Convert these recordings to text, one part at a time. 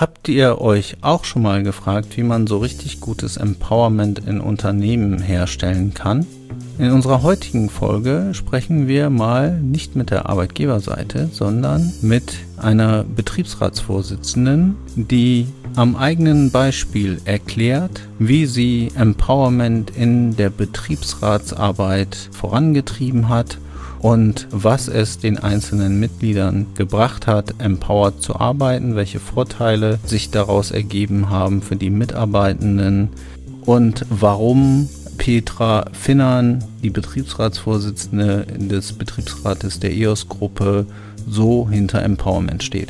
Habt ihr euch auch schon mal gefragt, wie man so richtig gutes Empowerment in Unternehmen herstellen kann? In unserer heutigen Folge sprechen wir mal nicht mit der Arbeitgeberseite, sondern mit einer Betriebsratsvorsitzenden, die am eigenen Beispiel erklärt, wie sie Empowerment in der Betriebsratsarbeit vorangetrieben hat und was es den einzelnen Mitgliedern gebracht hat, empowered zu arbeiten, welche Vorteile sich daraus ergeben haben für die Mitarbeitenden und warum Petra Finnern, die Betriebsratsvorsitzende des Betriebsrates der EOS-Gruppe, so hinter Empowerment steht.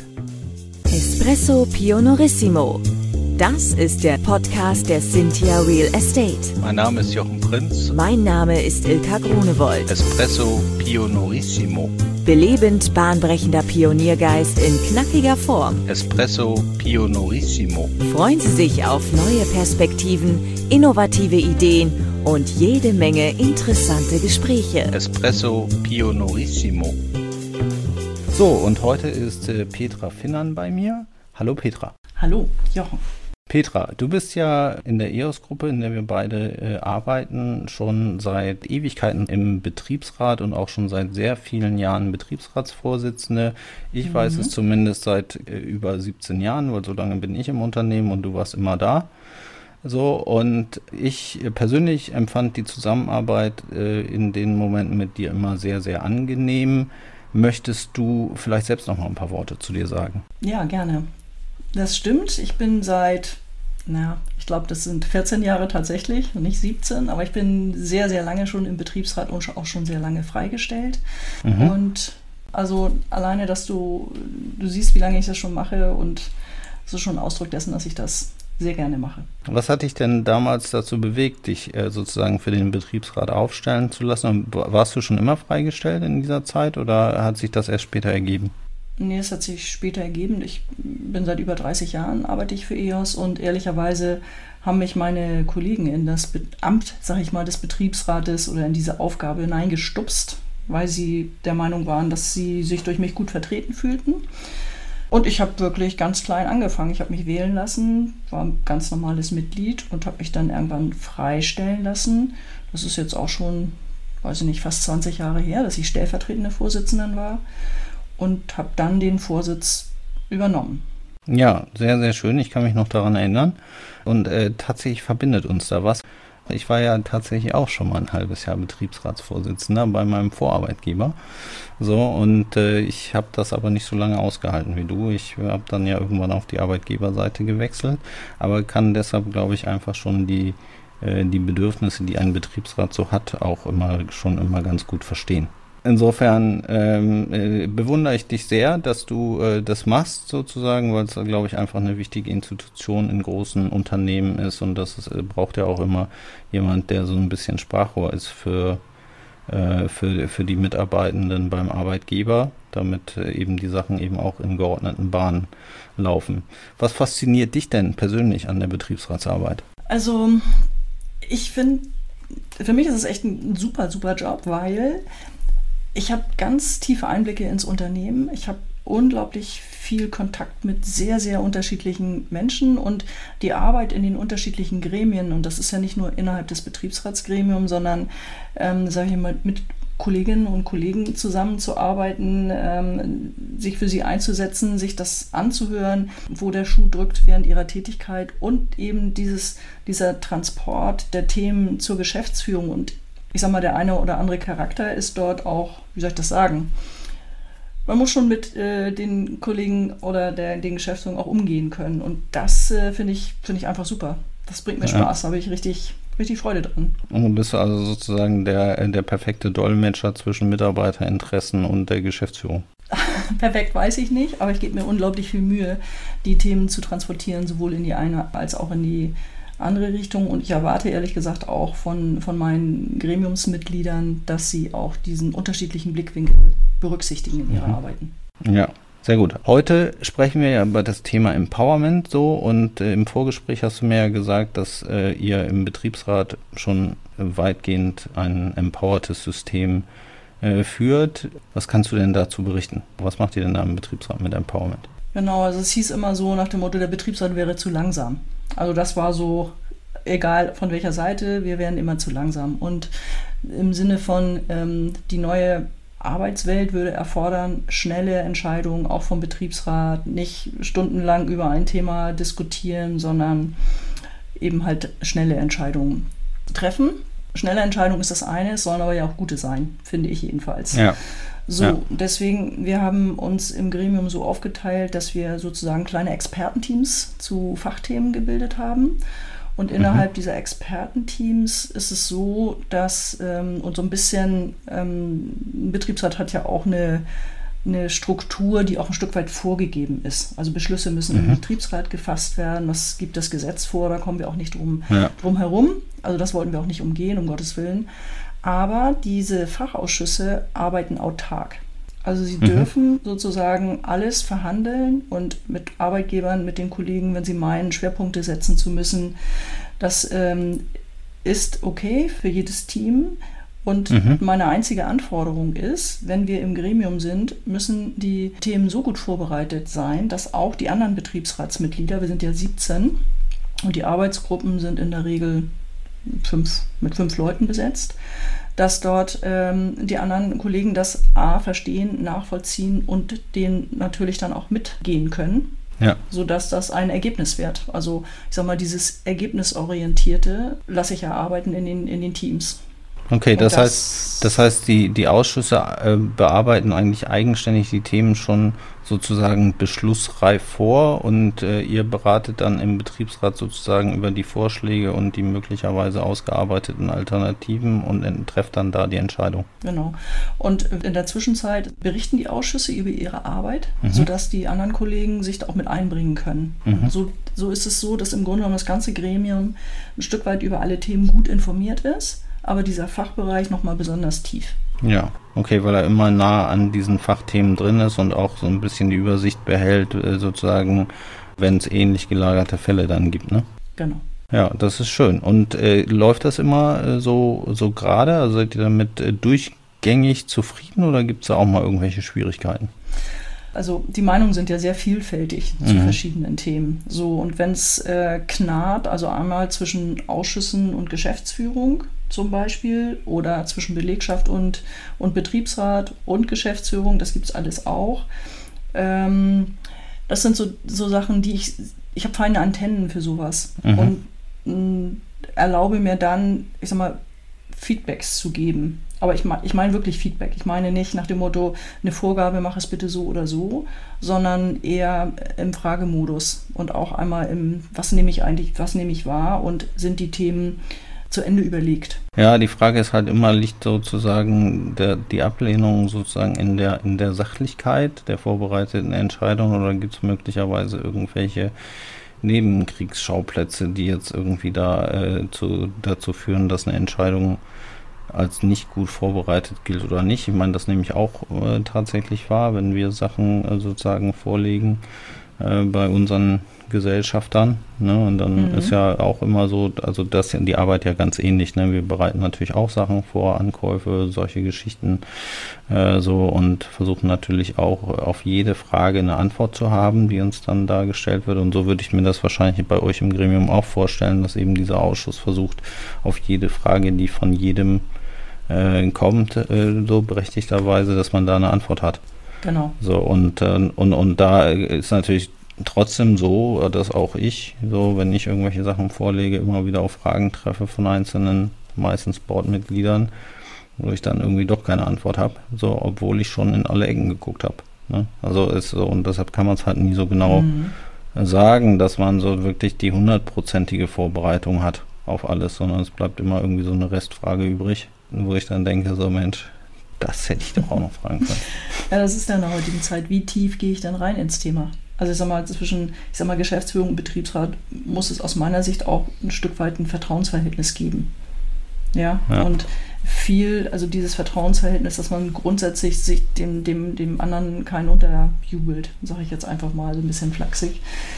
Espresso Pionorissimo. Das ist der Podcast der Cynthia Real Estate. Mein Name ist Jochen Prinz. Mein Name ist Ilka Grunewold. Espresso Pionorissimo. Belebend bahnbrechender Pioniergeist in knackiger Form. Espresso Pionorissimo. Freuen Sie sich auf neue Perspektiven, innovative Ideen und jede Menge interessante Gespräche. Espresso Pionorissimo. So, und heute ist Petra Finnern bei mir. Hallo Petra. Hallo Jochen. Petra, du bist ja in der EOS-Gruppe, in der wir beide arbeiten, schon seit Ewigkeiten im Betriebsrat und auch schon seit sehr vielen Jahren Betriebsratsvorsitzende. Ich weiß es zumindest seit über 17 Jahren, weil so lange bin ich im Unternehmen und du warst immer da. So, und ich persönlich empfand die Zusammenarbeit in den Momenten mit dir immer sehr, sehr angenehm. Möchtest du vielleicht selbst noch mal ein paar Worte zu dir sagen? Ja, gerne. Das stimmt. Ich bin seit, ich glaube, das sind 14 Jahre tatsächlich und nicht 17, aber ich bin sehr, sehr lange schon im Betriebsrat und auch schon sehr lange freigestellt. Und also alleine, dass du siehst, wie lange ich das schon mache, und das ist schon ein Ausdruck dessen, dass ich das sehr gerne mache. Was hat dich denn damals dazu bewegt, dich sozusagen für den Betriebsrat aufstellen zu lassen? Warst du schon immer freigestellt in dieser Zeit oder hat sich das erst später ergeben? Nee, es hat sich später ergeben. Ich bin seit über 30 Jahren, arbeite ich für EOS, und ehrlicherweise haben mich meine Kollegen in das Amt, sag ich mal, des Betriebsrates oder in diese Aufgabe hineingestupst, weil sie der Meinung waren, dass sie sich durch mich gut vertreten fühlten. Und ich habe wirklich ganz klein angefangen. Ich habe mich wählen lassen, war ein ganz normales Mitglied und habe mich dann irgendwann freistellen lassen. Das ist jetzt auch schon, weiß ich nicht, fast 20 Jahre her, dass ich stellvertretende Vorsitzende war. Und habe dann den Vorsitz übernommen. Ja, sehr, sehr schön. Ich kann mich noch daran erinnern. Und tatsächlich verbindet uns da was. Ich war ja tatsächlich auch schon mal ein halbes Jahr Betriebsratsvorsitzender bei meinem Vorarbeitgeber. So, und ich habe das aber nicht so lange ausgehalten wie du. Ich habe dann ja irgendwann auf die Arbeitgeberseite gewechselt, aber kann deshalb, glaube ich, einfach schon die Bedürfnisse, die ein Betriebsrat so hat, auch immer ganz gut verstehen. Insofern bewundere ich dich sehr, dass du das machst sozusagen, weil es, glaube ich, einfach eine wichtige Institution in großen Unternehmen ist, und das braucht ja auch immer jemand, der so ein bisschen Sprachrohr ist für die Mitarbeitenden beim Arbeitgeber, damit eben die Sachen eben auch in geordneten Bahnen laufen. Was fasziniert dich denn persönlich an der Betriebsratsarbeit? Also ich finde, für mich ist es echt ein super, super Job, weil ich habe ganz tiefe Einblicke ins Unternehmen. Ich habe unglaublich viel Kontakt mit sehr, sehr unterschiedlichen Menschen, und die Arbeit in den unterschiedlichen Gremien, und das ist ja nicht nur innerhalb des Betriebsratsgremiums, sondern, sage ich mal, mit Kolleginnen und Kollegen zusammenzuarbeiten, sich für sie einzusetzen, sich das anzuhören, wo der Schuh drückt während ihrer Tätigkeit, und eben dieser Transport der Themen zur Geschäftsführung. Und ich sag mal, der eine oder andere Charakter ist dort auch, wie soll ich das sagen, man muss schon mit den Kollegen oder den Geschäftsführern auch umgehen können. Und das finde ich einfach super. Das bringt mir Spaß, da habe ich richtig Freude dran. Und du bist also sozusagen der perfekte Dolmetscher zwischen Mitarbeiterinteressen und der Geschäftsführung. Perfekt weiß ich nicht, aber ich gebe mir unglaublich viel Mühe, die Themen zu transportieren, sowohl in die eine als auch in die andere Richtung, und ich erwarte ehrlich gesagt auch von meinen Gremiumsmitgliedern, dass sie auch diesen unterschiedlichen Blickwinkel berücksichtigen in ihrer Arbeiten. Ja, sehr gut. Heute sprechen wir ja über das Thema Empowerment so, und im Vorgespräch hast du mir ja gesagt, dass ihr im Betriebsrat schon weitgehend ein empowertes System führt. Was kannst du denn dazu berichten? Was macht ihr denn da im Betriebsrat mit Empowerment? Genau, also es hieß immer so nach dem Motto, der Betriebsrat wäre zu langsam. Also das war so, egal von welcher Seite, wir wären immer zu langsam. Und im Sinne von, die neue Arbeitswelt würde erfordern, schnelle Entscheidungen, auch vom Betriebsrat, nicht stundenlang über ein Thema diskutieren, sondern eben halt schnelle Entscheidungen treffen. Schnelle Entscheidung ist das eine, es sollen aber ja auch gute sein, finde ich jedenfalls. Ja. So, Ja. deswegen, wir haben uns im Gremium so aufgeteilt, dass wir sozusagen kleine Expertenteams zu Fachthemen gebildet haben. Und innerhalb dieser Expertenteams ist es so, dass, und so ein bisschen, ein Betriebsrat hat ja auch eine Struktur, die auch ein Stück weit vorgegeben ist. Also Beschlüsse müssen im Betriebsrat gefasst werden, das gibt das Gesetz vor, da kommen wir auch nicht drum herum. Also das wollten wir auch nicht umgehen, um Gottes Willen. Aber diese Fachausschüsse arbeiten autark. Also sie dürfen sozusagen alles verhandeln und mit Arbeitgebern, mit den Kollegen, wenn sie meinen, Schwerpunkte setzen zu müssen. Das ist okay für jedes Team. Und meine einzige Anforderung ist, wenn wir im Gremium sind, müssen die Themen so gut vorbereitet sein, dass auch die anderen Betriebsratsmitglieder, wir sind ja 17 und die Arbeitsgruppen sind in der Regel mit 5 Leuten besetzt, dass dort die anderen Kollegen das A verstehen, nachvollziehen und denen natürlich dann auch mitgehen können, sodass das ein Ergebnis wird. Also ich sag mal, dieses Ergebnisorientierte lasse ich erarbeiten in den Teams. Okay, das heißt, die Ausschüsse bearbeiten eigentlich eigenständig die Themen schon sozusagen beschlussreif vor und ihr beratet dann im Betriebsrat sozusagen über die Vorschläge und die möglicherweise ausgearbeiteten Alternativen und trefft dann da die Entscheidung. Genau. Und in der Zwischenzeit berichten die Ausschüsse über ihre Arbeit, sodass die anderen Kollegen sich da auch mit einbringen können. So ist es so, dass im Grunde genommen das ganze Gremium ein Stück weit über alle Themen gut informiert ist, aber dieser Fachbereich nochmal besonders tief. Ja, okay, weil er immer nah an diesen Fachthemen drin ist und auch so ein bisschen die Übersicht behält, sozusagen, wenn es ähnlich gelagerte Fälle dann gibt, ne? Genau. Ja, das ist schön. Und läuft das immer so gerade? Also seid ihr damit durchgängig zufrieden oder gibt es da auch mal irgendwelche Schwierigkeiten? Also die Meinungen sind ja sehr vielfältig zu verschiedenen Themen. So, und wenn es knarrt, also einmal zwischen Ausschüssen und Geschäftsführung zum Beispiel oder zwischen Belegschaft und Betriebsrat und Geschäftsführung, das gibt es alles auch. Das sind so Sachen, die ich habe feine Antennen für sowas und erlaube mir dann, ich sag mal, Feedbacks zu geben. Aber ich meine wirklich Feedback. Ich meine nicht nach dem Motto, eine Vorgabe, mach es bitte so oder so, sondern eher im Fragemodus und auch einmal was nehme ich wahr und sind die Themen zu Ende überlegt. Ja, die Frage ist halt immer, liegt sozusagen die Ablehnung sozusagen in der Sachlichkeit der vorbereiteten Entscheidung oder gibt es möglicherweise irgendwelche Nebenkriegsschauplätze, die jetzt irgendwie dazu führen, dass eine Entscheidung als nicht gut vorbereitet gilt oder nicht. Ich meine, das nehme ich auch tatsächlich wahr, wenn wir Sachen sozusagen vorlegen bei unseren Gesellschaftern, ne? Und dann ist ja auch immer so, also die Arbeit ja ganz ähnlich, ne? Wir bereiten natürlich auch Sachen vor, Ankäufe, solche Geschichten und versuchen natürlich auch auf jede Frage eine Antwort zu haben, die uns dann da gestellt wird. Und so würde ich mir das wahrscheinlich bei euch im Gremium auch vorstellen, dass eben dieser Ausschuss versucht, auf jede Frage, die von jedem kommt, so berechtigterweise, dass man da eine Antwort hat. Genau. So, und da ist natürlich trotzdem so, dass auch ich, so wenn ich irgendwelche Sachen vorlege, immer wieder auf Fragen treffe von einzelnen, meistens Boardmitgliedern, wo ich dann irgendwie doch keine Antwort habe, so, obwohl ich schon in alle Ecken geguckt habe. Ne? Also ist so, und deshalb kann man es halt nie so genau sagen, dass man so wirklich die 100%ige Vorbereitung hat auf alles, sondern es bleibt immer irgendwie so eine Restfrage übrig, wo ich dann denke, so Mensch, das hätte ich doch auch noch fragen können. Ja, das ist ja in der heutigen Zeit. Wie tief gehe ich dann rein ins Thema? Also ich sag mal, zwischen Geschäftsführung und Betriebsrat muss es aus meiner Sicht auch ein Stück weit ein Vertrauensverhältnis geben. Ja. Und also dieses Vertrauensverhältnis, dass man grundsätzlich sich dem anderen keinen unterjubelt, sage ich jetzt einfach mal so ein bisschen flachsig,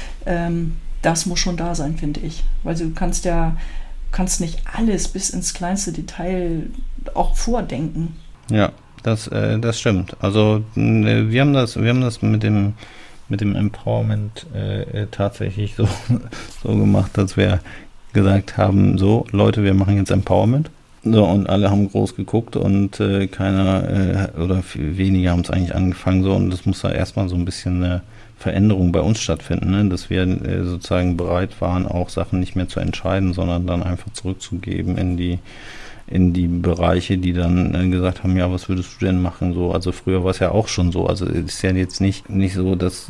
das muss schon da sein, finde ich. Weil du kannst nicht alles bis ins kleinste Detail auch vordenken. Ja, das stimmt. Also wir haben das mit mit dem Empowerment tatsächlich so gemacht, dass wir gesagt haben, so Leute, wir machen jetzt Empowerment. So, und alle haben groß geguckt und keiner oder wenige haben es eigentlich angefangen so, und das muss da erstmal so ein bisschen eine Veränderung bei uns stattfinden, ne? Dass wir sozusagen bereit waren, auch Sachen nicht mehr zu entscheiden, sondern dann einfach zurückzugeben in die Bereiche, die dann gesagt haben, ja, was würdest du denn machen? So, also früher war es ja auch schon so. Also es ist ja jetzt nicht so, dass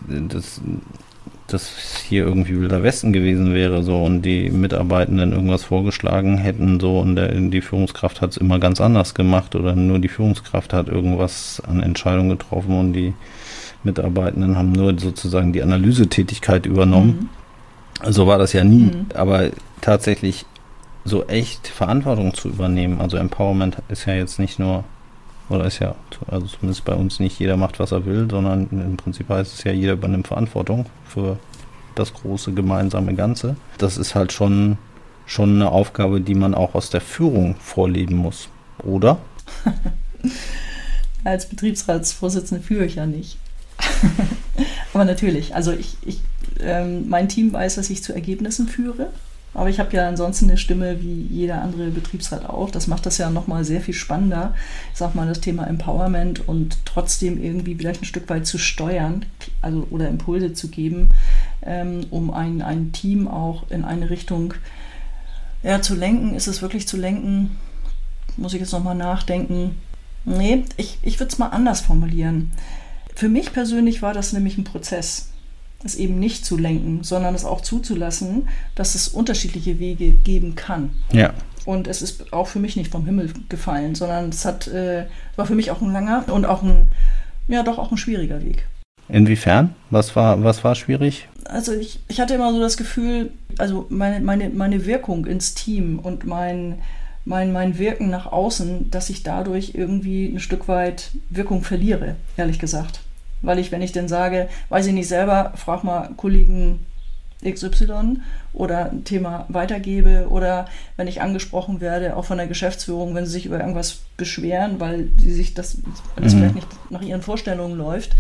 hier irgendwie Wilder Westen gewesen wäre so und die Mitarbeitenden irgendwas vorgeschlagen hätten so und die Führungskraft hat es immer ganz anders gemacht oder nur die Führungskraft hat irgendwas an Entscheidungen getroffen und die Mitarbeitenden haben nur sozusagen die Analysetätigkeit übernommen. So war das ja nie. Aber tatsächlich so echt Verantwortung zu übernehmen, also Empowerment ist ja jetzt nicht nur, oder ist ja, also zumindest bei uns nicht jeder macht, was er will, sondern im Prinzip heißt es ja, jeder übernimmt Verantwortung für das große gemeinsame Ganze. Das ist halt schon eine Aufgabe, die man auch aus der Führung vorleben muss, oder? Als Betriebsratsvorsitzende führe ich ja nicht. Aber natürlich, also mein Team weiß, dass ich zu Ergebnissen führe. Aber ich habe ja ansonsten eine Stimme wie jeder andere Betriebsrat auch. Das macht das ja nochmal sehr viel spannender. Ich sag mal, das Thema Empowerment und trotzdem irgendwie vielleicht ein Stück weit zu steuern, also oder Impulse zu geben, um ein Team auch in eine Richtung zu lenken. Ist es wirklich zu lenken? Muss ich jetzt nochmal nachdenken? Nee, ich würde es mal anders formulieren. Für mich persönlich war das nämlich ein Prozess, es eben nicht zu lenken, sondern es auch zuzulassen, dass es unterschiedliche Wege geben kann. Ja. Und es ist auch für mich nicht vom Himmel gefallen, sondern es war für mich auch ein langer und auch ein schwieriger Weg. Inwiefern? Was war schwierig? Also ich hatte immer so das Gefühl, also meine Wirkung ins Team und mein Wirken nach außen, dass ich dadurch irgendwie ein Stück weit Wirkung verliere, ehrlich gesagt. Weil wenn ich denn sage, weiß ich nicht selber, frag mal Kollegen XY oder ein Thema weitergebe oder wenn ich angesprochen werde, auch von der Geschäftsführung, wenn sie sich über irgendwas beschweren, weil das vielleicht nicht nach ihren Vorstellungen läuft,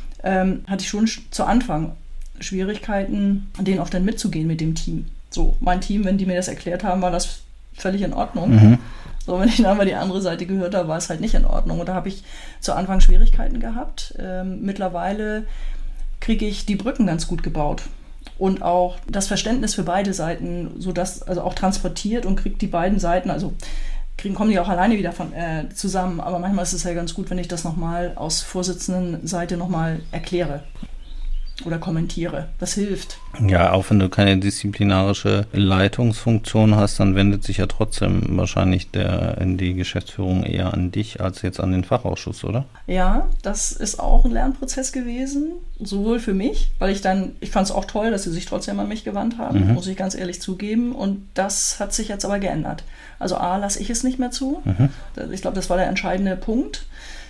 hatte ich schon zu Anfang Schwierigkeiten, denen auch dann mitzugehen mit dem Team. So, mein Team, wenn die mir das erklärt haben, war das völlig in Ordnung. So, wenn ich dann mal die andere Seite gehört habe, war es halt nicht in Ordnung. Und da habe ich zu Anfang Schwierigkeiten gehabt. Mittlerweile kriege ich die Brücken ganz gut gebaut. Und auch das Verständnis für beide Seiten, sodass, also auch transportiert und kriegt die beiden Seiten, also kommen die auch alleine wieder zusammen. Aber manchmal ist es ja ganz gut, wenn ich das nochmal aus Vorsitzendenseite nochmal erkläre oder kommentiere. Das hilft. Ja, auch wenn du keine disziplinarische Leitungsfunktion hast, dann wendet sich ja trotzdem wahrscheinlich in die Geschäftsführung eher an dich als jetzt an den Fachausschuss, oder? Ja, das ist auch ein Lernprozess gewesen, sowohl für mich, weil ich fand es auch toll, dass sie sich trotzdem an mich gewandt haben, muss ich ganz ehrlich zugeben, und das hat sich jetzt aber geändert. Also lasse ich es nicht mehr zu. Ich glaube, das war der entscheidende Punkt,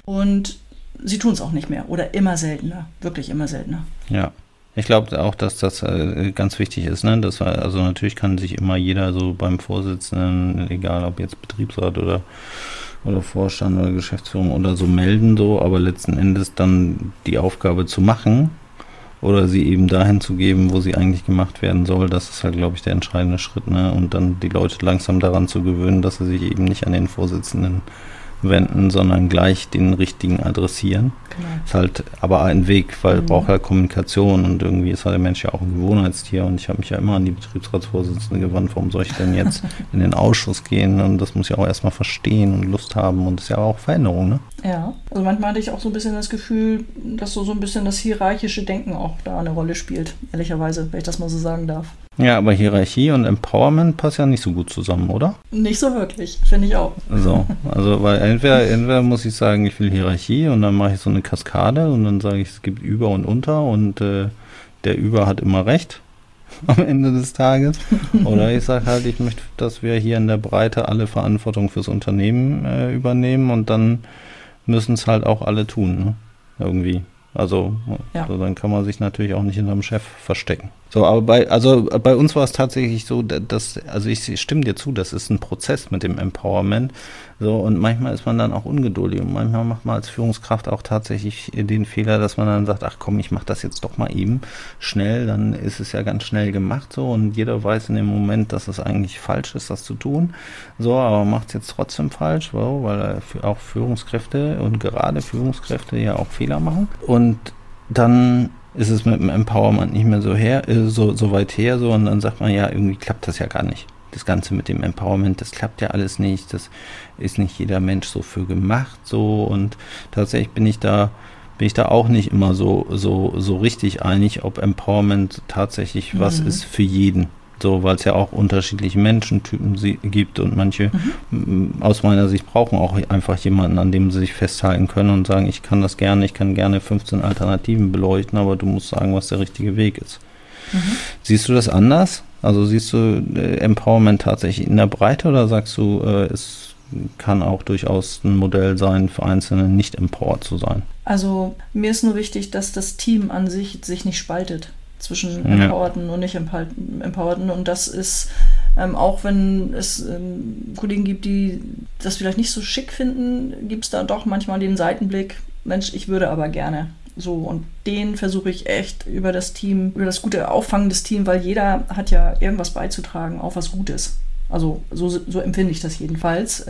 und sie tun es auch nicht mehr oder immer seltener, wirklich immer seltener. Ja, ich glaube auch, dass das ganz wichtig ist, ne? Also natürlich kann sich immer jeder so beim Vorsitzenden, egal ob jetzt Betriebsrat oder Vorstand oder Geschäftsführung oder so, melden so, aber letzten Endes dann die Aufgabe zu machen oder sie eben dahin zu geben, wo sie eigentlich gemacht werden soll, das ist halt, glaube ich, der entscheidende Schritt, ne? Und dann die Leute langsam daran zu gewöhnen, dass sie sich eben nicht an den Vorsitzenden wenden, sondern gleich den richtigen adressieren. Genau. Ist halt aber ein Weg, weil braucht ja Kommunikation, und irgendwie ist halt der Mensch ja auch ein Gewohnheitstier, und ich habe mich ja immer an die Betriebsratsvorsitzende gewandt, warum soll ich denn jetzt in den Ausschuss gehen, und das muss ja auch erstmal verstehen und Lust haben, und das ist ja auch Veränderung, ne? Ja, also manchmal hatte ich auch so ein bisschen das Gefühl, dass so ein bisschen das hierarchische Denken auch da eine Rolle spielt, ehrlicherweise, wenn ich das mal so sagen darf. Ja, aber Hierarchie und Empowerment passen ja nicht so gut zusammen, oder? Nicht so wirklich, finde ich auch. So, also weil entweder muss ich sagen, ich will Hierarchie, und dann mache ich so eine Kaskade und dann sage ich, es gibt Über und Unter, und der Über hat immer recht am Ende des Tages. Oder ich sage halt, ich möchte, dass wir hier in der Breite alle Verantwortung fürs Unternehmen übernehmen, und dann müssen es halt auch alle tun, ne? Irgendwie. Also dann kann man sich natürlich auch nicht hinterm Chef verstecken. So, aber bei uns war es tatsächlich so, also ich stimme dir zu, das ist ein Prozess mit dem Empowerment. So, und manchmal ist man dann auch ungeduldig und manchmal macht man als Führungskraft auch tatsächlich den Fehler, dass man dann sagt, ach komm, ich mach das jetzt doch mal eben schnell, dann ist es ja ganz schnell gemacht so und jeder weiß in dem Moment, dass es eigentlich falsch ist, das zu tun. So, aber macht es jetzt trotzdem falsch, so, weil auch Führungskräfte und gerade Führungskräfte ja auch Fehler machen. Und dann ist es mit dem Empowerment nicht mehr so weit her, so, und dann sagt man, ja, irgendwie klappt das ja gar nicht. Das Ganze mit dem Empowerment, das klappt ja alles nicht, das ist nicht jeder Mensch so für gemacht, so, und tatsächlich bin ich da auch nicht immer so richtig einig, ob Empowerment tatsächlich was ist für jeden. So, weil es ja auch unterschiedliche Menschentypen gibt und manche aus meiner Sicht brauchen auch einfach jemanden, an dem sie sich festhalten können und sagen, ich kann gerne 15 Alternativen beleuchten, aber du musst sagen, was der richtige Weg ist. Siehst du das anders? Also siehst du Empowerment tatsächlich in der Breite oder sagst du, es kann auch durchaus ein Modell sein, für Einzelne nicht empowered zu sein? Also mir ist nur wichtig, dass das Team an sich nicht spaltet zwischen Empowerten und nicht Empowerten. Und das ist, auch wenn es Kollegen gibt, die das vielleicht nicht so schick finden, gibt es da doch manchmal den Seitenblick, Mensch, ich würde aber gerne. So, und den versuche ich echt über das gute Auffangen des Teams, weil jeder hat ja irgendwas beizutragen, auch was Gutes. Also so empfinde ich das jedenfalls.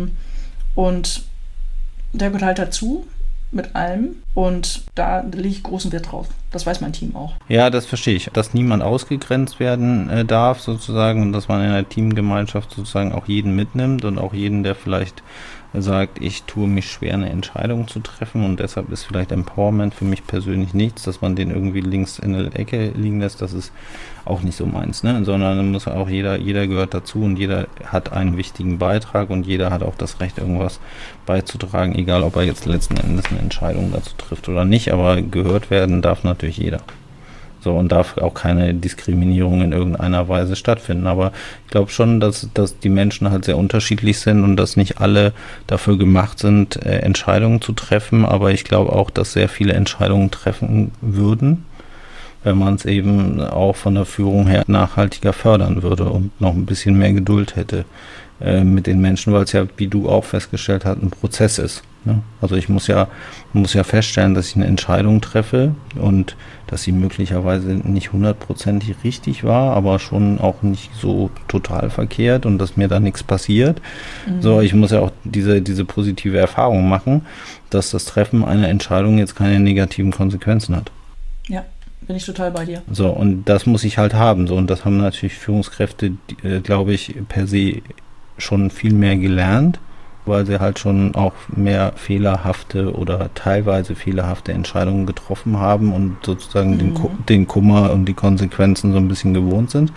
Und der gehört halt dazu mit allem und da lege ich großen Wert drauf. Das weiß mein Team auch. Ja, das verstehe ich. Dass niemand ausgegrenzt werden darf sozusagen und dass man in der Teamgemeinschaft sozusagen auch jeden mitnimmt und auch jeden, der vielleicht sagt, ich tue mich schwer, eine Entscheidung zu treffen und deshalb ist vielleicht Empowerment für mich persönlich nichts, dass man den irgendwie links in der Ecke liegen lässt, das ist auch nicht so meins, ne? Sondern dann muss auch jeder gehört dazu und jeder hat einen wichtigen Beitrag und jeder hat auch das Recht, irgendwas beizutragen, egal ob er jetzt letzten Endes eine Entscheidung dazu trifft oder nicht, aber gehört werden darf natürlich jeder. So, und darf auch keine Diskriminierung in irgendeiner Weise stattfinden. Aber ich glaube schon, dass die Menschen halt sehr unterschiedlich sind und dass nicht alle dafür gemacht sind, Entscheidungen zu treffen. Aber ich glaube auch, dass sehr viele Entscheidungen treffen würden, wenn man es eben auch von der Führung her nachhaltiger fördern würde und noch ein bisschen mehr Geduld hätte mit den Menschen, weil es ja, wie du auch festgestellt hast, ein Prozess ist. Ne? Also ich muss ja feststellen, dass ich eine Entscheidung treffe und dass sie möglicherweise nicht 100%ig richtig war, aber schon auch nicht so total verkehrt und dass mir da nichts passiert. So, ich muss ja auch diese positive Erfahrung machen, dass das Treffen einer Entscheidung jetzt keine negativen Konsequenzen hat. Ja, bin ich total bei dir. So, und das muss ich halt haben. So, und das haben natürlich Führungskräfte, glaube ich, per se schon viel mehr gelernt, weil sie halt schon auch mehr fehlerhafte oder teilweise fehlerhafte Entscheidungen getroffen haben und sozusagen den Kummer und die Konsequenzen so ein bisschen gewohnt sind,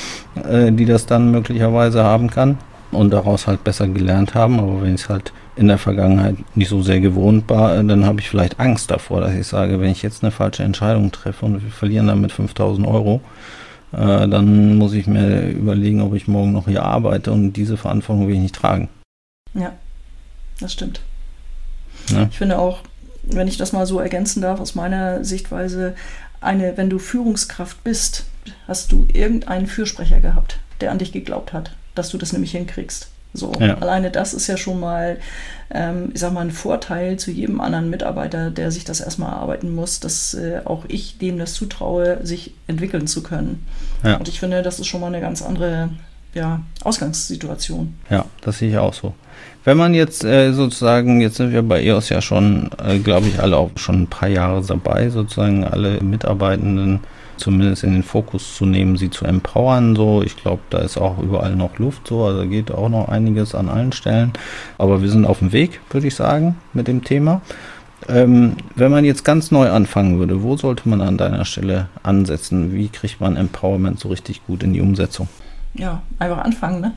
die das dann möglicherweise haben kann und daraus halt besser gelernt haben. Aber wenn ich es halt in der Vergangenheit nicht so sehr gewohnt war, dann habe ich vielleicht Angst davor, dass ich sage, wenn ich jetzt eine falsche Entscheidung treffe und wir verlieren damit 5.000 Euro, dann muss ich mir überlegen, ob ich morgen noch hier arbeite und diese Verantwortung will ich nicht tragen. Ja, das stimmt. Ja. Ich finde auch, wenn ich das mal so ergänzen darf, aus meiner Sichtweise, wenn du Führungskraft bist, hast du irgendeinen Fürsprecher gehabt, der an dich geglaubt hat, dass du das nämlich hinkriegst. So, ja. Alleine das ist ja schon mal, ich sag mal, ein Vorteil zu jedem anderen Mitarbeiter, der sich das erstmal erarbeiten muss, dass auch ich dem das zutraue, sich entwickeln zu können. Ja. Und ich finde, das ist schon mal eine ganz andere Ausgangssituation. Ja, das sehe ich auch so. Wenn man jetzt sozusagen, jetzt sind wir bei EOS ja schon, glaube ich, alle auch schon ein paar Jahre dabei, sozusagen alle Mitarbeitenden zumindest in den Fokus zu nehmen, sie zu empowern. So, ich glaube, da ist auch überall noch Luft, so, also geht auch noch einiges an allen Stellen. Aber wir sind auf dem Weg, würde ich sagen, mit dem Thema. Wenn man jetzt ganz neu anfangen würde, wo sollte man an deiner Stelle ansetzen? Wie kriegt man Empowerment so richtig gut in die Umsetzung? Ja, einfach anfangen, ne?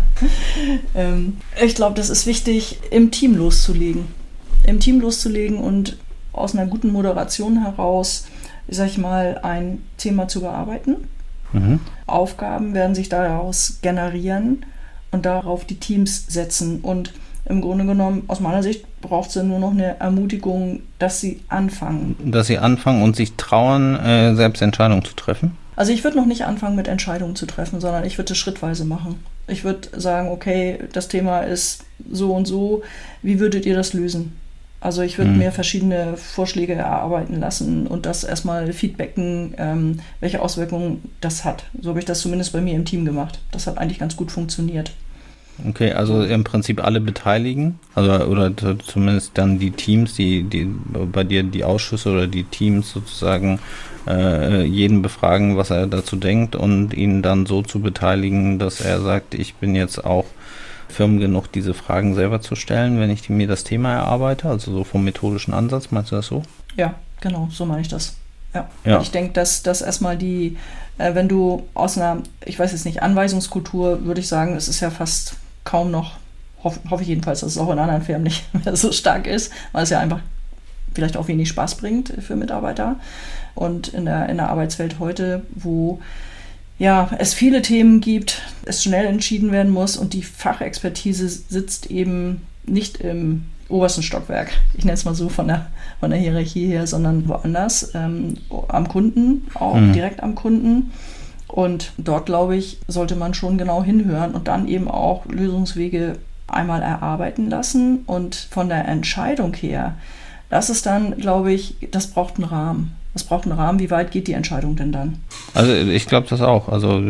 Ich glaube, das ist wichtig, im Team loszulegen. Im Team loszulegen und aus einer guten Moderation heraus, sag ich mal, ein Thema zu bearbeiten. Aufgaben werden sich daraus generieren und darauf die Teams setzen. Und im Grunde genommen, aus meiner Sicht, braucht es ja nur noch eine Ermutigung, dass sie anfangen. Dass sie anfangen und sich trauen, selbst Entscheidungen zu treffen? Also ich würde noch nicht anfangen mit Entscheidungen zu treffen, sondern ich würde es schrittweise machen. Ich würde sagen, okay, das Thema ist so und so, wie würdet ihr das lösen? Also ich würde mir verschiedene Vorschläge erarbeiten lassen und das erstmal feedbacken, welche Auswirkungen das hat. So habe ich das zumindest bei mir im Team gemacht. Das hat eigentlich ganz gut funktioniert. Okay, also im Prinzip alle beteiligen, also oder zumindest dann die Teams, die bei dir die Ausschüsse oder die Teams sozusagen jeden befragen, was er dazu denkt und ihn dann so zu beteiligen, dass er sagt, ich bin jetzt auch firm genug, diese Fragen selber zu stellen, wenn ich mir das Thema erarbeite, also so vom methodischen Ansatz, meinst du das so? Ja, genau, so meine ich das. Ja. Ich denke, dass erstmal wenn du aus einer, ich weiß jetzt nicht, Anweisungskultur, würde ich sagen, es ist ja fast kaum noch, hoffe ich jedenfalls, dass es auch in anderen Firmen nicht mehr so stark ist, weil es ja einfach vielleicht auch wenig Spaß bringt für Mitarbeiter. Und in der Arbeitswelt heute, wo es viele Themen gibt, es schnell entschieden werden muss und die Fachexpertise sitzt eben nicht im obersten Stockwerk, ich nenne es mal so von der Hierarchie her, sondern woanders, am Kunden, auch direkt am Kunden. Und dort, glaube ich, sollte man schon genau hinhören und dann eben auch Lösungswege einmal erarbeiten lassen. Und von der Entscheidung her, das ist dann, glaube ich, das braucht einen Rahmen. Das braucht einen Rahmen. Wie weit geht die Entscheidung denn dann? Also ich glaube das auch. Also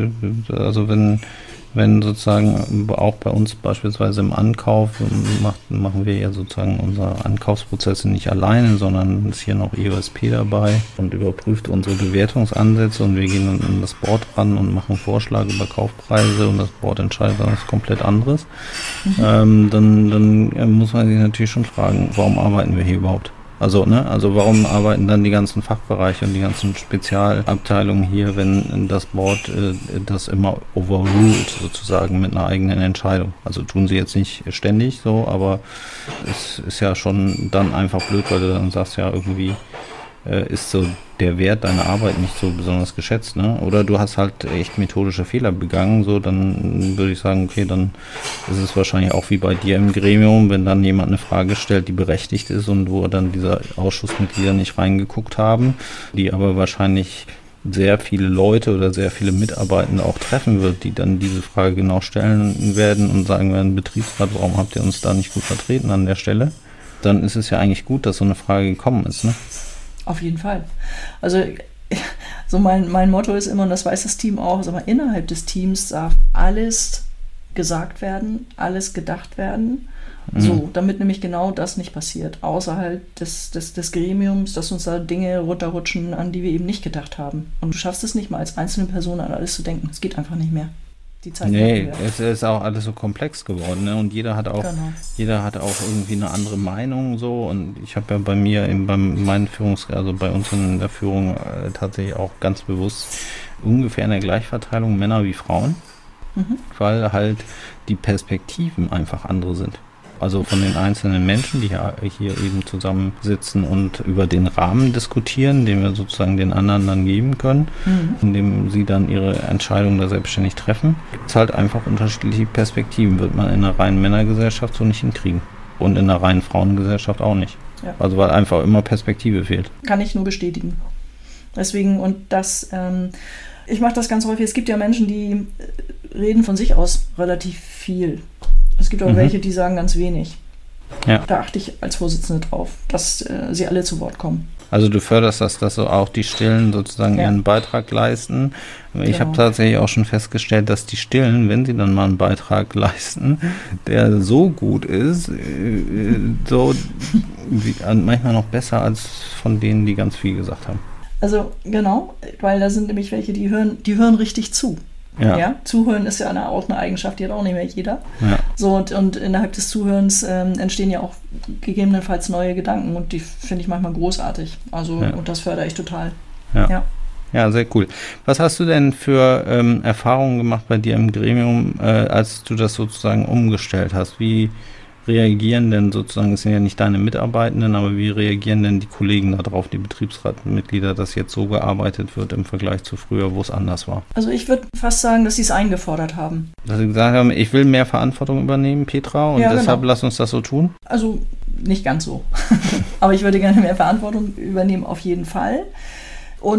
wenn sozusagen auch bei uns beispielsweise im Ankauf machen wir ja sozusagen unsere Ankaufsprozesse nicht alleine, sondern ist hier noch EOSP dabei und überprüft unsere Bewertungsansätze und wir gehen dann an das Board ran und machen Vorschläge über Kaufpreise und das Board entscheidet dann was komplett anderes. Dann muss man sich natürlich schon fragen, warum arbeiten wir hier überhaupt? Also warum arbeiten dann die ganzen Fachbereiche und die ganzen Spezialabteilungen hier, wenn das Board das immer overruled sozusagen mit einer eigenen Entscheidung? Also tun sie jetzt nicht ständig so, aber es ist ja schon dann einfach blöd, weil du dann sagst, ja irgendwie ist so der Wert deiner Arbeit nicht so besonders geschätzt, ne? Oder du hast halt echt methodische Fehler begangen, so, dann würde ich sagen, okay, dann ist es wahrscheinlich auch wie bei dir im Gremium, wenn dann jemand eine Frage stellt, die berechtigt ist und wo dann diese Ausschussmitglieder nicht reingeguckt haben, die aber wahrscheinlich sehr viele Leute oder sehr viele Mitarbeitende auch treffen wird, die dann diese Frage genau stellen werden und sagen werden, Betriebsrat, warum habt ihr uns da nicht gut vertreten an der Stelle? Dann ist es ja eigentlich gut, dass so eine Frage gekommen ist, ne? Auf jeden Fall. Also so mein Motto ist immer, und das weiß das Team auch, aber innerhalb des Teams darf alles gesagt werden, alles gedacht werden, so, damit nämlich genau das nicht passiert, außerhalb des Gremiums, dass uns da Dinge runterrutschen, an die wir eben nicht gedacht haben. Und du schaffst es nicht mal als einzelne Person an alles zu denken. Es geht einfach nicht mehr. Die Zeit es ist auch alles so komplex geworden, ne? Und jeder hat auch irgendwie eine andere Meinung so. Und ich habe ja bei mir also bei uns in der Führung tatsächlich auch ganz bewusst ungefähr in der Gleichverteilung Männer wie Frauen, weil halt die Perspektiven einfach andere sind. Also von den einzelnen Menschen, die hier eben zusammensitzen und über den Rahmen diskutieren, den wir sozusagen den anderen dann geben können, indem sie dann ihre Entscheidungen da selbstständig treffen, gibt es halt einfach unterschiedliche Perspektiven. Wird man in einer reinen Männergesellschaft so nicht hinkriegen. Und in einer reinen Frauengesellschaft auch nicht. Ja. Also weil einfach immer Perspektive fehlt. Kann ich nur bestätigen. Deswegen, und das, ich mache das ganz häufig, es gibt ja Menschen, die reden von sich aus relativ viel. Es gibt auch welche, die sagen ganz wenig. Ja. Da achte ich als Vorsitzende drauf, dass sie alle zu Wort kommen. Also du förderst das, dass so auch die Stillen sozusagen ihren Beitrag leisten. Ich habe tatsächlich auch schon festgestellt, dass die Stillen, wenn sie dann mal einen Beitrag leisten, der so gut ist, manchmal noch besser als von denen, die ganz viel gesagt haben. Also genau, weil da sind nämlich welche, die hören richtig zu. Ja, Zuhören ist ja auch eine Eigenschaft, die hat auch nicht mehr jeder. Ja. So, und innerhalb des Zuhörens entstehen ja auch gegebenenfalls neue Gedanken und die finde ich manchmal großartig. Also, und das fördere ich total. Ja, sehr cool. Was hast du denn für Erfahrungen gemacht bei dir im Gremium, als du das sozusagen umgestellt hast? Wie reagieren denn sozusagen, es sind ja nicht deine Mitarbeitenden, aber wie reagieren denn die Kollegen darauf, die Betriebsratmitglieder, dass jetzt so gearbeitet wird im Vergleich zu früher, wo es anders war? Also ich würde fast sagen, dass sie es eingefordert haben. Dass sie gesagt haben, ich will mehr Verantwortung übernehmen, Petra, und deshalb lass uns das so tun? Also nicht ganz so. Aber ich würde gerne mehr Verantwortung übernehmen, auf jeden Fall. Und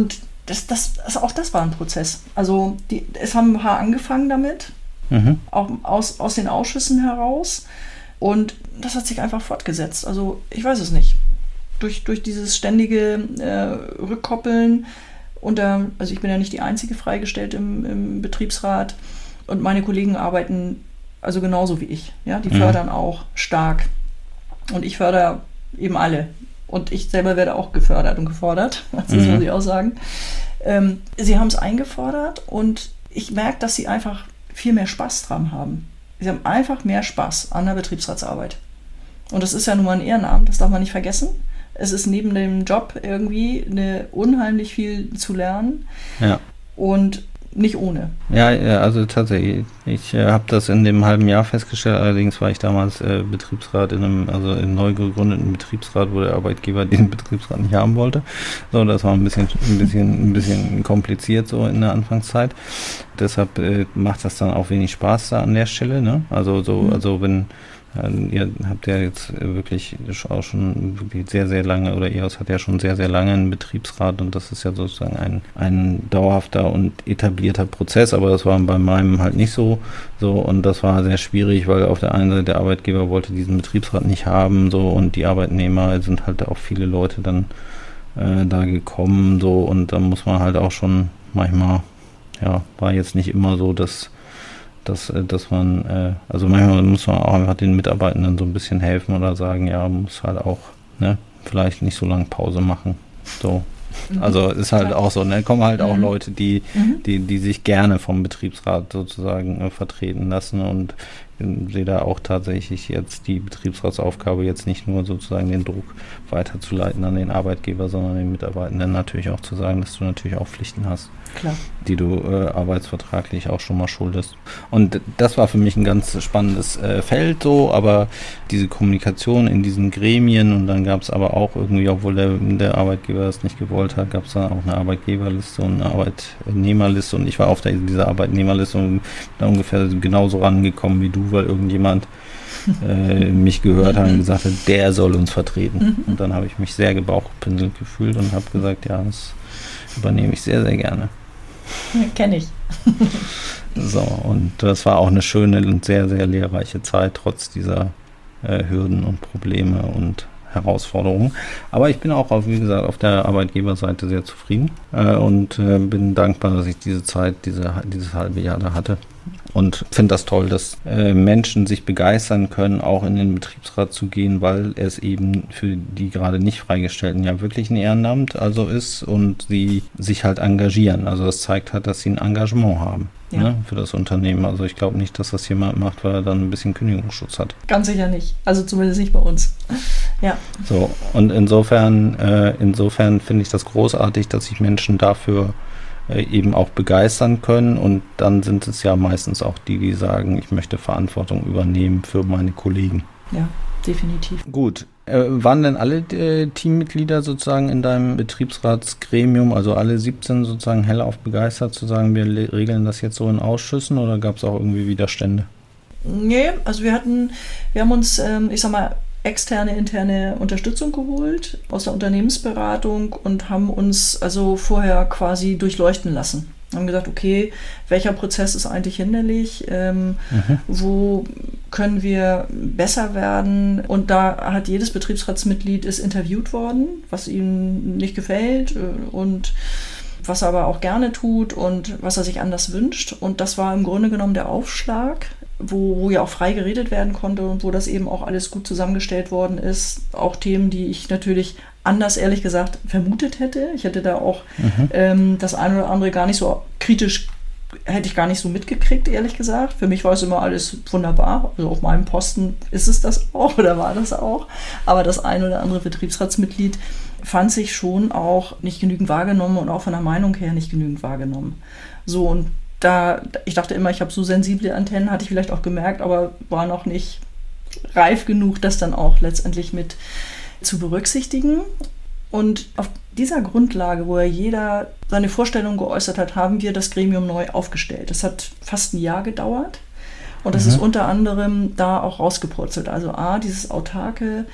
auch das war ein Prozess. Also es haben ein paar angefangen damit, auch aus den Ausschüssen heraus. Und das hat sich einfach fortgesetzt. Also ich weiß es nicht. Durch dieses ständige Rückkoppeln. Also ich bin ja nicht die einzige freigestellt im Betriebsrat. Und meine Kollegen arbeiten also genauso wie ich. Ja? Die fördern auch stark. Und ich fördere eben alle. Und ich selber werde auch gefördert und gefordert. Das muss ich auch sagen. Sie haben es eingefordert und ich merke, dass sie einfach viel mehr Spaß dran haben. Sie haben einfach mehr Spaß an der Betriebsratsarbeit. Und das ist ja nun mal ein Ehrenamt, das darf man nicht vergessen. Es ist neben dem Job irgendwie unheimlich viel zu lernen. Ja. Und nicht ohne. Ja, also tatsächlich. Ich habe das in dem halben Jahr festgestellt. Allerdings war ich damals Betriebsrat in einem neu gegründeten Betriebsrat, wo der Arbeitgeber den Betriebsrat nicht haben wollte. So, das war ein bisschen kompliziert so in der Anfangszeit. Deshalb macht das dann auch wenig Spaß da an der Stelle. Ne? Also wenn ihr habt ja jetzt wirklich auch schon wirklich sehr, sehr lange, oder EOS hat ja schon sehr, sehr lange einen Betriebsrat und das ist ja sozusagen ein dauerhafter und etablierter Prozess, aber das war bei meinem halt nicht so und das war sehr schwierig, weil auf der einen Seite der Arbeitgeber wollte diesen Betriebsrat nicht haben so und die Arbeitnehmer sind halt auch viele Leute dann da gekommen so und da muss man halt auch schon manchmal, war jetzt nicht immer so, dass man, also manchmal muss man auch einfach den Mitarbeitenden so ein bisschen helfen oder sagen, muss halt auch, vielleicht nicht so lange Pause machen. So. Also ist halt auch so, kommen halt auch Leute, die sich gerne vom Betriebsrat sozusagen vertreten lassen und sehe da auch tatsächlich jetzt die Betriebsratsaufgabe jetzt nicht nur sozusagen den Druck weiterzuleiten an den Arbeitgeber, sondern den Mitarbeitenden natürlich auch zu sagen, dass du natürlich auch Pflichten hast. Klar. Die du arbeitsvertraglich auch schon mal schuldest. Und das war für mich ein ganz spannendes Feld so, aber diese Kommunikation in diesen Gremien und dann gab es aber auch irgendwie, obwohl der Arbeitgeber das nicht gewollt hat, gab es dann auch eine Arbeitgeberliste und eine Arbeitnehmerliste und ich war auf dieser Arbeitnehmerliste und da ungefähr genauso rangekommen wie du, weil irgendjemand mich gehört hat und gesagt hat, der soll uns vertreten. Und dann habe ich mich sehr gebauchpinselt gefühlt und habe gesagt, das übernehme ich sehr, sehr gerne. Kenne ich. So, und das war auch eine schöne und sehr, sehr lehrreiche Zeit, trotz dieser Hürden und Probleme und Herausforderungen. Aber ich bin auch, wie gesagt, auf der Arbeitgeberseite sehr zufrieden und bin dankbar, dass ich diese Zeit, dieses halbe Jahr da hatte. Und finde das toll, dass Menschen sich begeistern können, auch in den Betriebsrat zu gehen, weil es eben für die gerade nicht Freigestellten ja wirklich ein Ehrenamt ist und sie sich halt engagieren. Also das zeigt halt, dass sie ein Engagement haben für das Unternehmen. Also ich glaube nicht, dass das jemand macht, weil er dann ein bisschen Kündigungsschutz hat. Ganz sicher nicht. Also zumindest nicht bei uns. Ja. So, und insofern finde ich das großartig, dass sich Menschen dafür eben auch begeistern können und dann sind es ja meistens auch die sagen, ich möchte Verantwortung übernehmen für meine Kollegen. Ja, definitiv. Gut. Waren denn alle Teammitglieder sozusagen in deinem Betriebsratsgremium, also alle 17 sozusagen hellauf begeistert zu sagen, wir regeln das jetzt so in Ausschüssen oder gab es auch irgendwie Widerstände? Nee, also wir haben uns, externe, interne Unterstützung geholt aus der Unternehmensberatung und haben uns also vorher quasi durchleuchten lassen. Haben gesagt, okay, welcher Prozess ist eigentlich hinderlich? Wo können wir besser werden? Und da hat jedes Betriebsratsmitglied ist interviewt worden, was ihm nicht gefällt und was er aber auch gerne tut und was er sich anders wünscht. Und das war im Grunde genommen der Aufschlag, wo ja auch frei geredet werden konnte und wo das eben auch alles gut zusammengestellt worden ist. Auch Themen, die ich natürlich anders, ehrlich gesagt, vermutet hätte. Ich hätte da auch das eine oder andere gar nicht so kritisch, hätte ich gar nicht so mitgekriegt, ehrlich gesagt. Für mich war es immer alles wunderbar. Also auf meinem Posten ist es das auch oder war das auch. Aber das ein oder andere Betriebsratsmitglied fand sich schon auch nicht genügend wahrgenommen und auch von der Meinung her nicht genügend wahrgenommen. So, und ich dachte immer, ich habe so sensible Antennen, hatte ich vielleicht auch gemerkt, aber war noch nicht reif genug, das dann auch letztendlich mit zu berücksichtigen. Und auf dieser Grundlage, wo ja jeder seine Vorstellung geäußert hat, haben wir das Gremium neu aufgestellt. Das hat fast ein Jahr gedauert und das ist unter anderem da auch rausgepurzelt. Also dieses autarke,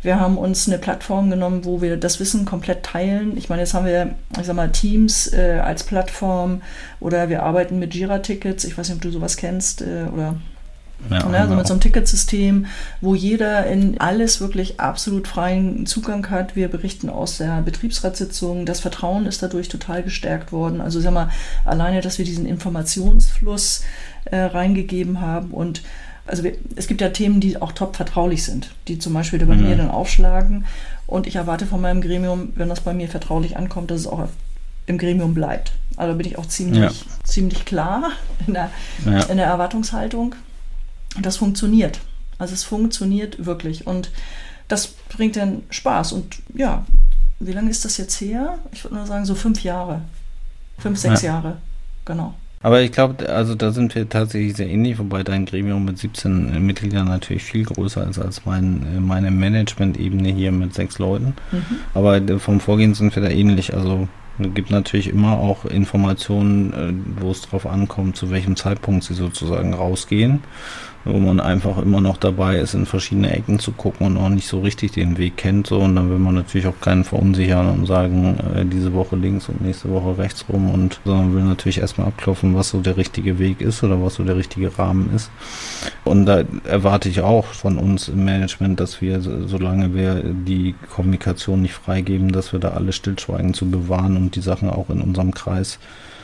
Wir haben uns eine Plattform genommen, wo wir das Wissen komplett teilen. Ich meine, jetzt haben wir, ich sag mal, Teams als Plattform oder wir arbeiten mit Jira-Tickets. Ich weiß nicht, ob du sowas kennst oder... Ja, also mit so einem Ticketsystem, wo jeder in alles wirklich absolut freien Zugang hat. Wir berichten aus der Betriebsratssitzung. Das Vertrauen ist dadurch total gestärkt worden. Also sag mal, alleine, dass wir diesen Informationsfluss reingegeben haben. Und also es gibt ja Themen, die auch top vertraulich sind, die zum Beispiel bei mir dann aufschlagen. Und ich erwarte von meinem Gremium, wenn das bei mir vertraulich ankommt, dass es auch im Gremium bleibt. Also bin ich auch ziemlich klar in der Erwartungshaltung. Das funktioniert. Also es funktioniert wirklich. Und das bringt dann Spaß. Und ja, wie lange ist das jetzt her? Ich würde nur sagen, so 5 Jahre. 5, 6 Jahre. Genau. Aber ich glaube, also da sind wir tatsächlich sehr ähnlich, wobei dein Gremium mit 17 Mitgliedern natürlich viel größer ist als meine Management-Ebene hier mit 6 Leuten. Aber vom Vorgehen sind wir da ähnlich. Also es gibt natürlich immer auch Informationen, wo es drauf ankommt, zu welchem Zeitpunkt sie sozusagen rausgehen, wo man einfach immer noch dabei ist, in verschiedene Ecken zu gucken und auch nicht so richtig den Weg kennt. So. Und dann will man natürlich auch keinen verunsichern und sagen, diese Woche links und nächste Woche rechts rum, sondern will natürlich erstmal abklopfen, was so der richtige Weg ist oder was so der richtige Rahmen ist. Und da erwarte ich auch von uns im Management, dass wir, solange wir die Kommunikation nicht freigeben, dass wir da alle Stillschweigen zu bewahren und die Sachen auch in unserem Kreis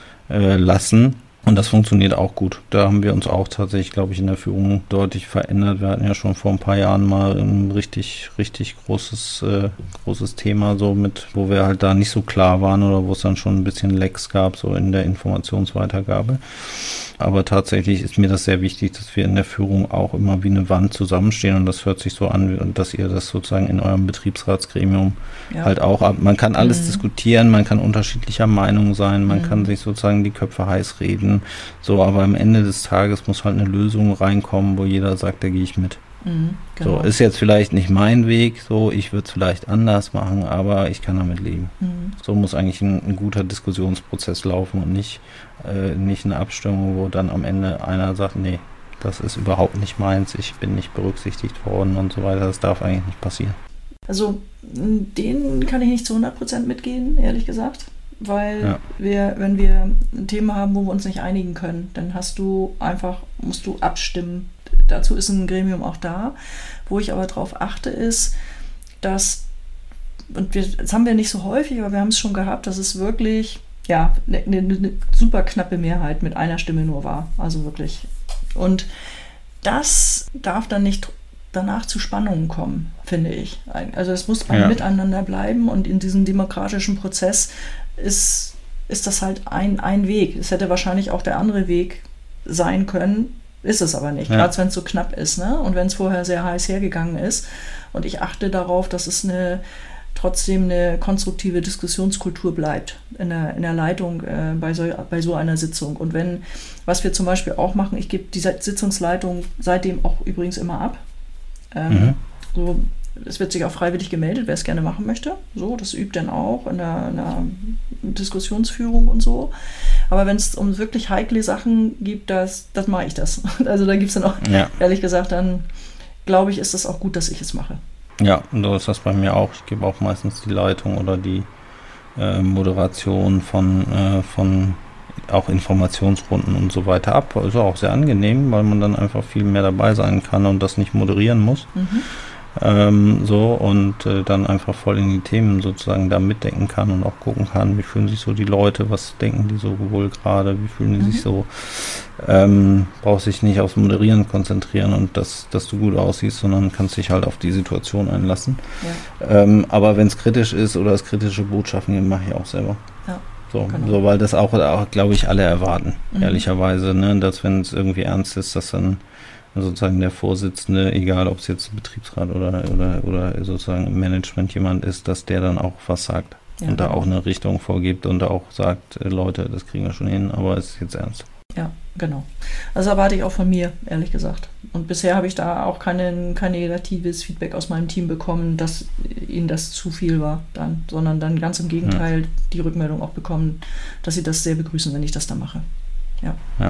lassen. Und das funktioniert auch gut. Da haben wir uns auch tatsächlich, glaube ich, in der Führung deutlich verändert. Wir hatten ja schon vor ein paar Jahren mal ein richtig großes Thema, so mit, wo wir halt da nicht so klar waren oder wo es dann schon ein bisschen Lecks gab, so in der Informationsweitergabe. Aber tatsächlich ist mir das sehr wichtig, dass wir in der Führung auch immer wie eine Wand zusammenstehen und das hört sich so an, dass ihr das sozusagen in eurem Betriebsratsgremium halt auch ab. Man kann alles diskutieren, man kann unterschiedlicher Meinung sein, man kann sich sozusagen die Köpfe heiß reden, so, aber am Ende des Tages muss halt eine Lösung reinkommen, wo jeder sagt, da gehe ich mit. Genau. So, ist jetzt vielleicht nicht mein Weg, so, ich würde es vielleicht anders machen, aber ich kann damit leben. So muss eigentlich ein guter Diskussionsprozess laufen und nicht eine Abstimmung, wo dann am Ende einer sagt, nee, das ist überhaupt nicht meins, ich bin nicht berücksichtigt worden und so weiter. Das darf eigentlich nicht passieren. Also den kann ich nicht zu 100% mitgehen, ehrlich gesagt, weil wenn wir ein Thema haben, wo wir uns nicht einigen können, dann musst du abstimmen. Dazu ist ein Gremium auch da. Wo ich aber darauf achte, ist, dass, das haben wir nicht so häufig, aber wir haben es schon gehabt, dass es wirklich eine super knappe Mehrheit mit einer Stimme nur war. Also wirklich. Und das darf dann nicht danach zu Spannungen kommen, finde ich. Also es muss beim Miteinander bleiben und in diesem demokratischen Prozess ist das halt ein Weg. Es hätte wahrscheinlich auch der andere Weg sein können, ist es aber nicht, gerade wenn es so knapp ist, ne? Und wenn es vorher sehr heiß hergegangen ist. Und ich achte darauf, dass es trotzdem eine konstruktive Diskussionskultur bleibt in der Leitung bei so einer Sitzung. Und was wir zum Beispiel auch machen, ich gebe die Sitzungsleitung seitdem auch übrigens immer ab. So, es wird sich auch freiwillig gemeldet, wer es gerne machen möchte. So, das übt dann auch in der Diskussionsführung und so. Aber wenn es um wirklich heikle Sachen gibt, das mache ich das. Also da gibt es dann auch, ehrlich gesagt, dann glaube ich, ist das auch gut, dass ich es mache. Ja, und so ist das bei mir auch. Ich gebe auch meistens die Leitung oder die Moderation von auch Informationsrunden und so weiter ab. Also auch sehr angenehm, weil man dann einfach viel mehr dabei sein kann und das nicht moderieren muss. Dann einfach voll in die Themen sozusagen da mitdenken kann und auch gucken kann, wie fühlen sich so die Leute, was denken die so wohl gerade, wie fühlen die sich so, brauchst dich nicht aufs Moderieren konzentrieren und dass du gut aussiehst, sondern kannst dich halt auf die Situation einlassen. Aber wenn es kritisch ist oder es kritische Botschaften gibt, mache ich auch selber. So, weil das auch glaube ich, alle erwarten, ehrlicherweise, ne, dass wenn es irgendwie ernst ist, dass dann sozusagen der Vorsitzende, egal ob es jetzt Betriebsrat oder sozusagen im Management jemand ist, dass der dann auch was sagt und da auch eine Richtung vorgibt und auch sagt, Leute, das kriegen wir schon hin, aber es ist jetzt ernst. Ja, genau. Also erwarte ich auch von mir, ehrlich gesagt. Und bisher habe ich da auch kein negatives Feedback aus meinem Team bekommen, dass ihnen das zu viel war dann, sondern dann ganz im Gegenteil die Rückmeldung auch bekommen, dass sie das sehr begrüßen, wenn ich das da mache. Ja.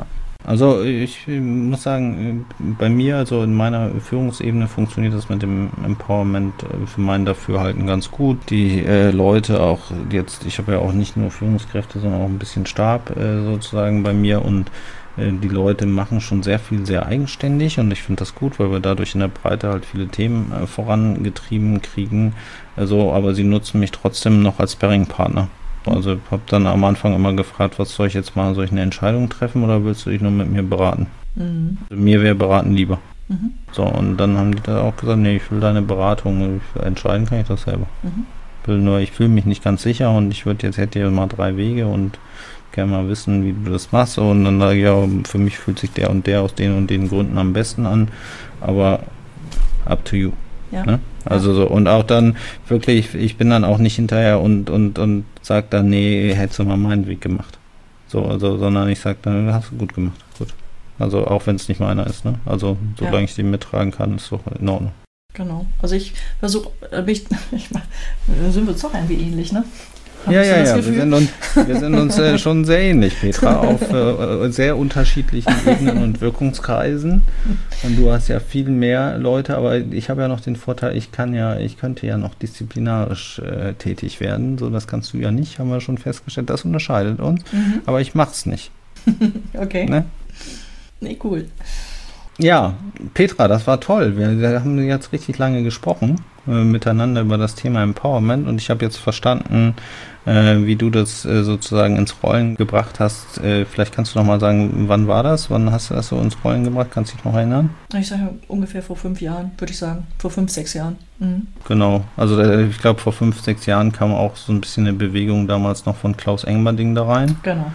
Also ich muss sagen, bei mir, also in meiner Führungsebene funktioniert das mit dem Empowerment für mein Dafürhalten ganz gut. Die Leute auch jetzt, ich habe ja auch nicht nur Führungskräfte, sondern auch ein bisschen Stab sozusagen bei mir und die Leute machen schon sehr viel, sehr eigenständig und ich finde das gut, weil wir dadurch in der Breite halt viele Themen vorangetrieben kriegen. Also, aber sie nutzen mich trotzdem noch als Sparringpartner. Also ich habe dann am Anfang immer gefragt, was soll ich jetzt machen? Soll ich eine Entscheidung treffen oder willst du dich nur mit mir beraten? Also mir wäre beraten lieber. So, und dann haben die da auch gesagt, nee, ich will deine Beratung. Entscheiden kann ich das selber. Ich fühle mich nicht ganz sicher und ich hätte ja mal 3 Wege und gerne mal wissen, wie du das machst. Und dann sage ich, ja, für mich fühlt sich der und der aus den und den Gründen am besten an, aber up to you. Ja. Ne? Also so, und auch dann wirklich, ich bin dann auch nicht hinterher und sage dann, nee, hättest du mal meinen Weg gemacht. So, also, sondern ich sage dann, hast du gut gemacht. Gut. Also auch wenn es nicht meiner ist, ne? Also solange ich den mittragen kann, ist doch in Ordnung. Genau. Also ich versuche, da sind wir uns doch irgendwie ähnlich, ne? Ja. Wir sind uns schon sehr ähnlich, Petra, auf sehr unterschiedlichen Ebenen und Wirkungskreisen. Und du hast ja viel mehr Leute, aber ich habe ja noch den Vorteil, ich könnte ja noch disziplinarisch tätig werden. So, das kannst du ja nicht, haben wir schon festgestellt. Das unterscheidet uns. Aber ich mach's nicht. Okay. Ne? Nee, cool. Ja, Petra, das war toll. Wir haben jetzt richtig lange gesprochen miteinander über das Thema Empowerment und ich habe jetzt verstanden, wie du das sozusagen ins Rollen gebracht hast. Vielleicht kannst du noch mal sagen, wann war das? Wann hast du das so ins Rollen gebracht? Kannst du dich noch erinnern? Ich sage ungefähr vor 5 Jahren, würde ich sagen. Vor 5, 6 Jahren. Genau. Also ich glaube, vor 5, 6 Jahren kam auch so ein bisschen eine Bewegung damals noch von Klaus Engberding da rein. Genau.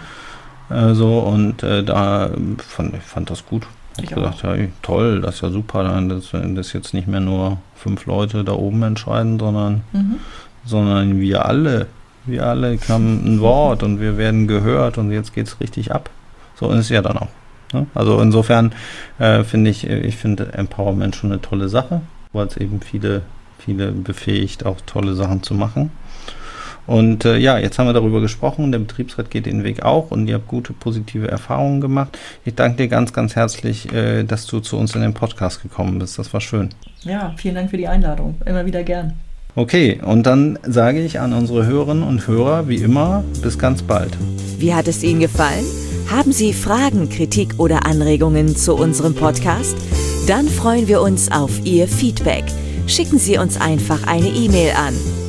Da fand das gut. Ich habe gedacht, ja, toll, das ist ja super, dass jetzt nicht mehr nur 5 Leute da oben entscheiden, sondern wir alle haben ein Wort und wir werden gehört und jetzt geht's richtig ab. So ist es ja dann auch. Ne? Also insofern finde ich Empowerment schon eine tolle Sache, weil es eben viele befähigt, auch tolle Sachen zu machen. Und jetzt haben wir darüber gesprochen, der Betriebsrat geht den Weg auch und ihr habt gute, positive Erfahrungen gemacht. Ich danke dir ganz, ganz herzlich, dass du zu uns in den Podcast gekommen bist. Das war schön. Ja, vielen Dank für die Einladung. Immer wieder gern. Okay, und dann sage ich an unsere Hörerinnen und Hörer, wie immer, bis ganz bald. Wie hat es Ihnen gefallen? Haben Sie Fragen, Kritik oder Anregungen zu unserem Podcast? Dann freuen wir uns auf Ihr Feedback. Schicken Sie uns einfach eine E-Mail an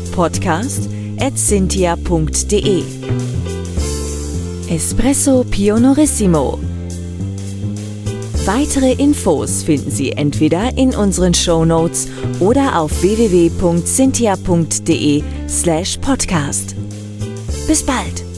podcast@cintia.de. Espresso Pionorissimo. Weitere Infos finden Sie entweder in unseren Shownotes oder auf www.cintia.de/podcast. Bis bald!